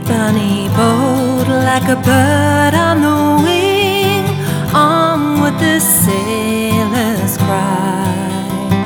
bunny boat like a bird on the wing, on with the sailors cry.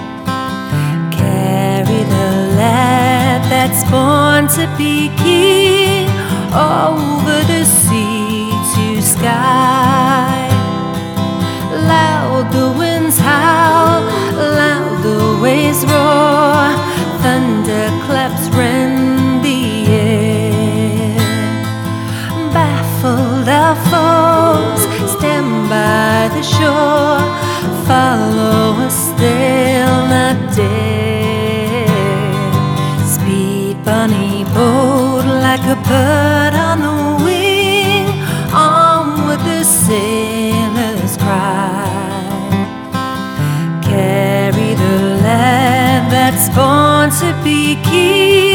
Carry the lad that's born to be king, over the sea to sky. Loud the winds howl, loud the waves roar, thunderclaps rend the air. Baffled our foes stand by the shore, follow us, they'll not dare. Speed bunny boat like a bird on the wing, on with the sailors cry. Carry the lad that's born to be king,